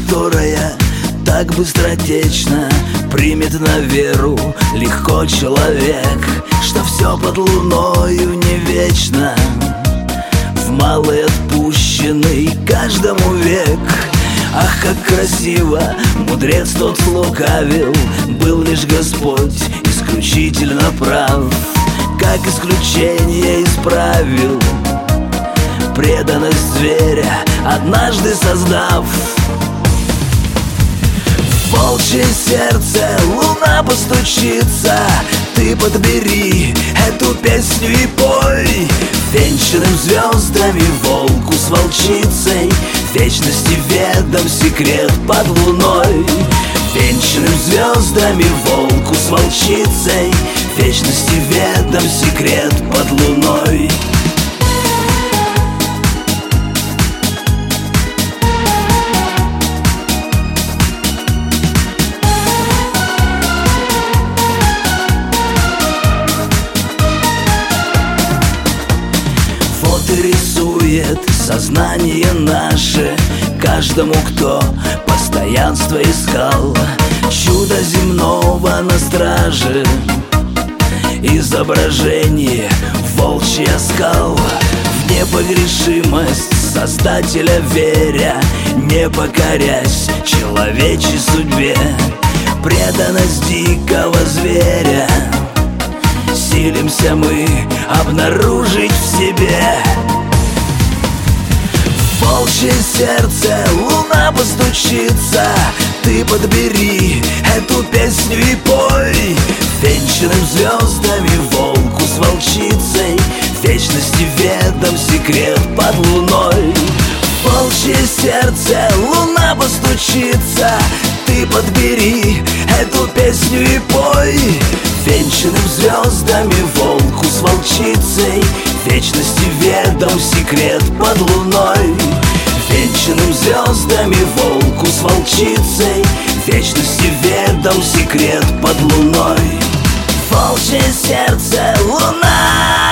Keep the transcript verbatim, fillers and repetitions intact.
которая так быстротечно примет на веру легко человек, что все под луною не вечно, в малый отпущенный каждому век. Ах, как красиво мудрец тот лукавил, был лишь Господь исключительно прав, как исключение исправил преданность зверя, однажды создав. В волчье сердце луна постучится, ты подбери эту песню и пой венчанным звездами волку с волчицей, вечности ведом секрет под луной. Венчанным звездами волку с волчицей, вечности ведом секрет под луной. Рисует сознание наше каждому, кто постоянство искал, чудо земного на страже, изображение волчий оскал. В непогрешимость Создателя веря, не покорясь человечьей судьбе, преданность дикого зверя силимся мы обнаружить в себе. В волчье сердце луна постучится, ты подбери эту песню и пой венчанным звездами волку с волчицей, вечности ведом секрет под луной. В волчье сердце луна постучится, ты подбери эту песню и пой венчанным звездами волку с волчицей, вечности ведом секрет под луной. Венчанным звездами волку с волчицей, вечности ведом секрет под луной. Волчье сердце луна.